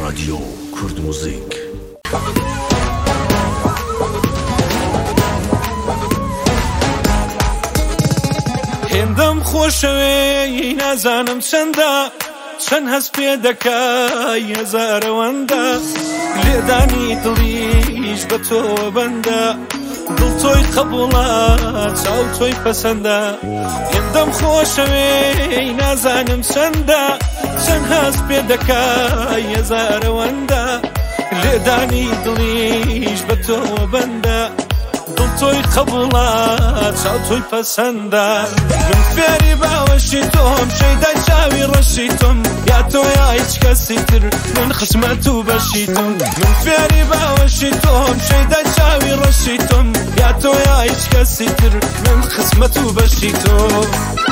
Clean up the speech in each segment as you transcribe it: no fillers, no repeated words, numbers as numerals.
رادیو کورد موزیک. هێندەم خۆشەوێ نازانم چەندە، چەند هەست پێ دەکای هەزارەوەندە، لێدانی دڵیش بە تۆوە بەندە، دڵ تۆی قبوڵە چاو تۆی پەسەندە. هێندەم خۆشەوێ نازانم چەندە، چەند هەست پێ دەکای هەزارەوەندە، لێدانی دڵیش بە تۆوە بەندە، دڵ تۆی قبوڵە چاو تۆی پەسەندە. من فێری باوەشی تۆم، شەیدای چاوی ڕەشی تۆم، یا تۆ یا هیچ کەسی تر، من خزمەت و بەشی تۆم. من فێری باوەشی تۆم، شەیدای چاوی ڕەشی تۆم، یا تۆ یا هیچ کەسی تر، من خزمەت و بەشی تۆم.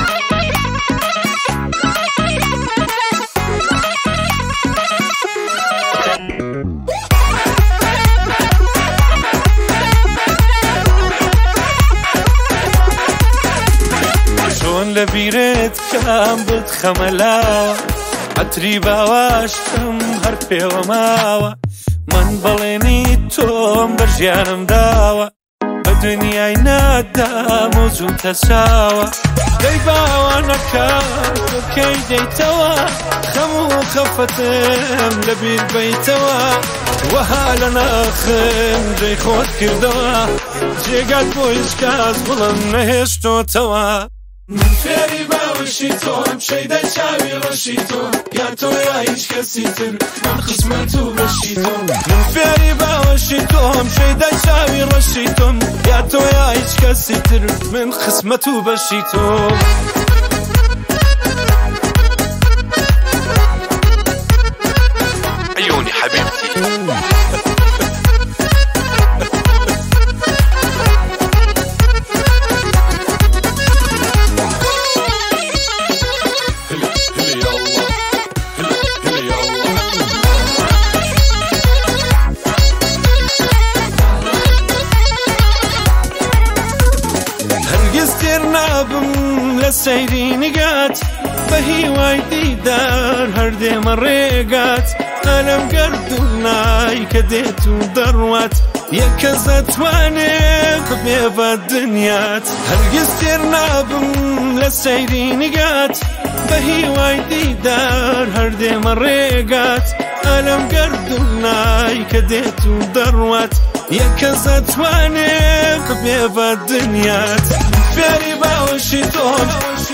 لەبیرت کام بت خەمەلاوە، عەتری باواشتم هەر پێوە ماوە، من بەڵێنی تۆم بەرژیانم داوە، بە دنیای نادام و زوو تەساوە. دەی باوانەکان کەی دەیتەوە، خەم و خەفەتم لەبیر بەیتەوە، وەها لە ناخم جێی خۆت کردەوە، جێگات بۆ هیچ کەس بڵم نەهێشتۆتەوە. من فێری باوەشی تۆم، شەیدای چاوی ڕەشی تۆم، یا تۆ یا هیچ کەسی تر، من خزمەت و بەشی تۆم. من فێری باوەشی تۆم، شەیدای چاوی ڕەشی تۆم، یا تۆ یا هیچ کەسی تر، من خزمەت و بەشی تۆم. عيوني حبيبتي نابم لسەیری نگات، بە هیوای دیدار هەردێمە ڕێگات، ئەلەم گەردوونای کە دێت و دەڕوات، یەکەس دەتوانێت ببێ بە دنیات. هەرگیز تێر نابم لەسەیری نگات، بە هیوای دیدار هەردێمە ڕێگات، ئەلەم گەردوونای کە دێت و دەڕوات، یەکەس دەتوانێت ببێ بە دنیات. فێری باوەشی تۆم،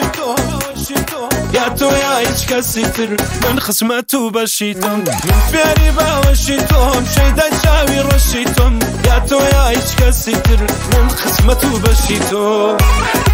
یا تۆ یا هیچ کەسی تر، من خزمەت و بەشی تۆم. من فێری باوەشی تۆم، شەیدای چاوی ڕەشی تۆم، یا تۆ یا هیچ کەسی تر، من خزمەت و بەشی تۆم.